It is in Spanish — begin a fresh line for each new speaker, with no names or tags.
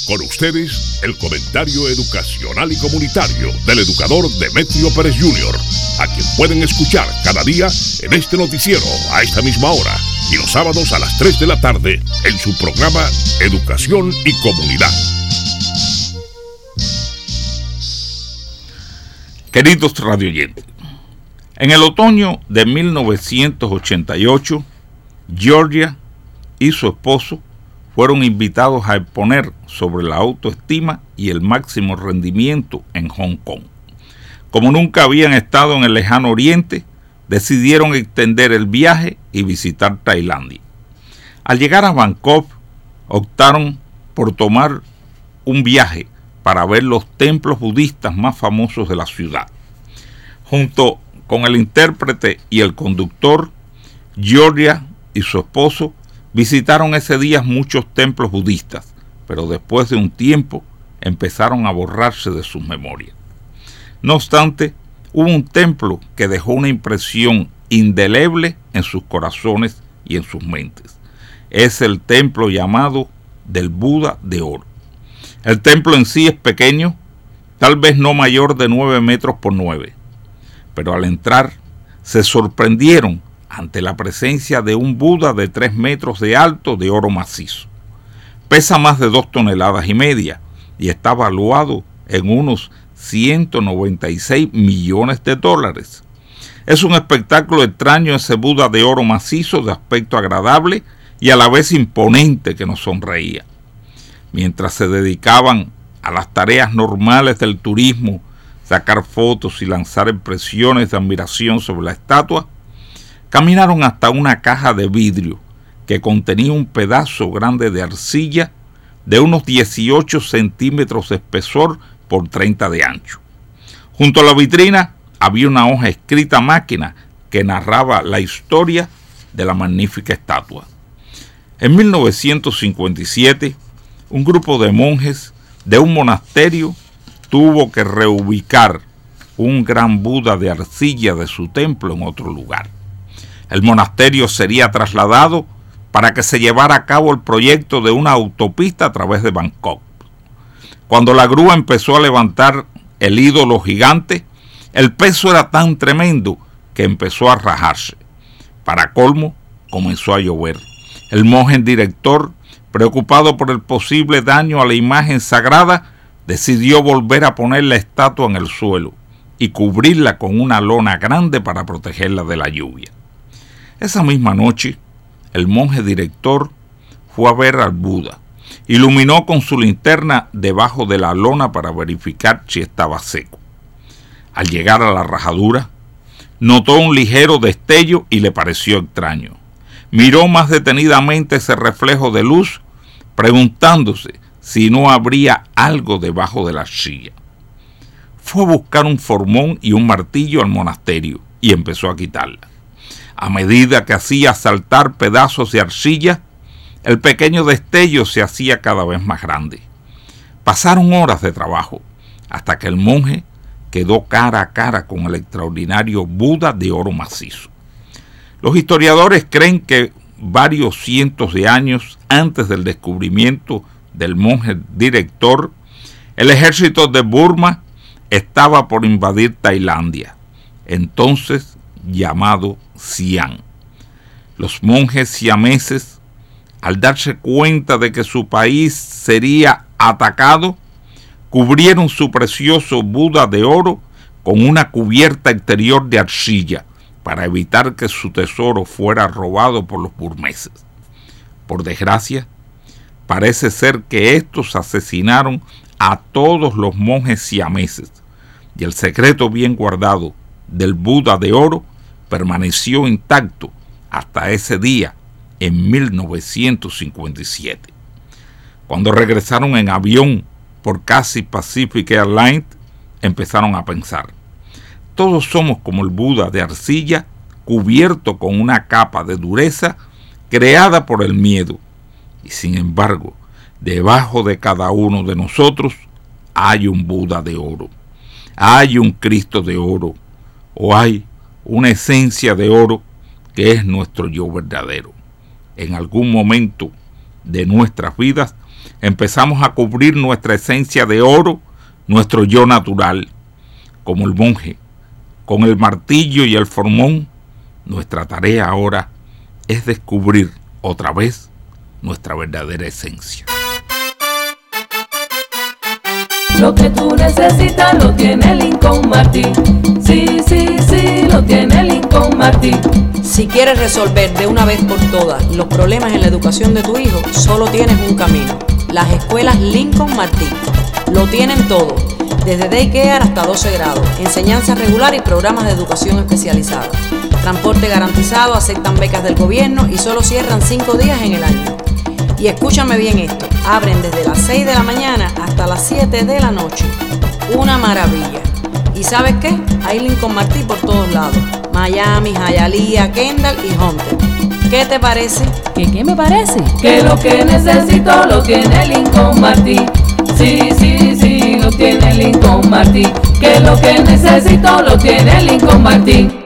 Con ustedes, el comentario educacional y comunitario del educador Demetrio Pérez Jr., a quien pueden escuchar cada día en este noticiero a esta misma hora y los sábados a las 3 de la tarde en su programa Educación y Comunidad.
Queridos radioyentes, en el otoño de 1988, Georgia y su esposo fueron invitados a exponer sobre la autoestima y el máximo rendimiento en Hong Kong. Como nunca habían estado en el lejano oriente, decidieron extender el viaje y visitar Tailandia. Al llegar a Bangkok, optaron por tomar un viaje para ver los templos budistas más famosos de la ciudad. Junto con el intérprete y el conductor, Georgia y su esposo visitaron ese día muchos templos budistas, pero después de un tiempo empezaron a borrarse de sus memorias. No obstante, hubo un templo que dejó una impresión indeleble en sus corazones y en sus mentes. Es el templo llamado del Buda de Oro. El templo en sí es pequeño, tal vez no mayor de 9 metros por 9, pero al entrar se sorprendieron ante la presencia de un Buda de 3 metros de alto de oro macizo. Pesa más de 2,5 toneladas y está valuado en unos 196 millones de dólares. Es un espectáculo extraño ese Buda de oro macizo de aspecto agradable y a la vez imponente que nos sonreía. Mientras se dedicaban a las tareas normales del turismo, sacar fotos y lanzar impresiones de admiración sobre la estatua, caminaron hasta una caja de vidrio que contenía un pedazo grande de arcilla de unos 18 centímetros de espesor por 30 de ancho. Junto a la vitrina había una hoja escrita a máquina que narraba la historia de la magnífica estatua. En 1957, un grupo de monjes de un monasterio tuvo que reubicar un gran Buda de arcilla de su templo en otro lugar. El monasterio sería trasladado para que se llevara a cabo el proyecto de una autopista a través de Bangkok. Cuando la grúa empezó a levantar el ídolo gigante, el peso era tan tremendo que empezó a rajarse. Para colmo, comenzó a llover. El monje director, preocupado por el posible daño a la imagen sagrada, decidió volver a poner la estatua en el suelo y cubrirla con una lona grande para protegerla de la lluvia. Esa misma noche, el monje director fue a ver al Buda. Iluminó con su linterna debajo de la lona para verificar si estaba seco. Al llegar a la rajadura, notó un ligero destello y le pareció extraño. Miró más detenidamente ese reflejo de luz, preguntándose si no habría algo debajo de la arcilla. Fue a buscar un formón y un martillo al monasterio y empezó a quitarla. A medida que hacía saltar pedazos de arcilla, el pequeño destello se hacía cada vez más grande. Pasaron horas de trabajo, hasta que el monje quedó cara a cara con el extraordinario Buda de oro macizo. Los historiadores creen que varios cientos de años antes del descubrimiento del monje director, el ejército de Burma estaba por invadir Tailandia, entonces llamado Siam. Los monjes siameses, al darse cuenta de que su país sería atacado, cubrieron su precioso Buda de oro con una cubierta exterior de arcilla para evitar que su tesoro fuera robado por los burmeses. Por desgracia, parece ser que estos asesinaron a todos los monjes siameses y el secreto bien guardado del Buda de oro permaneció intacto hasta ese día en 1957. Cuando regresaron en avión por Cathay Pacific Airlines, empezaron a pensar: todos somos como el Buda de arcilla cubierto con una capa de dureza creada por el miedo, y sin embargo, debajo de cada uno de nosotros hay un Buda de oro, hay un Cristo de oro, o hay una esencia de oro que es nuestro yo verdadero. En algún momento de nuestras vidas empezamos a cubrir nuestra esencia de oro, nuestro yo natural. Como el monje, con el martillo y el formón, nuestra tarea ahora es descubrir otra vez nuestra verdadera esencia.
Lo que tú necesitas lo tiene Lincoln Martí. Sí, sí, sí, lo tiene Lincoln Martí.
Si quieres resolver de una vez por todas los problemas en la educación de tu hijo, solo tienes un camino: las escuelas Lincoln Martí. Lo tienen todo, desde daycare hasta 12 grados, enseñanza regular y programas de educación especializada. Transporte garantizado, aceptan becas del gobierno y solo cierran 5 días en el año. Y escúchame bien esto, abren desde las 6 de la mañana hasta las 7 de la noche. Una maravilla. ¿Y sabes qué? Hay Lincoln Martí por todos lados: Miami, Hialeah, Kendall y Hunter. ¿Qué te parece?
¿Qué me parece? Que lo que necesito lo tiene Lincoln Martí. Sí, sí, sí, lo tiene Lincoln Martí. Que lo que necesito lo tiene Lincoln Martí.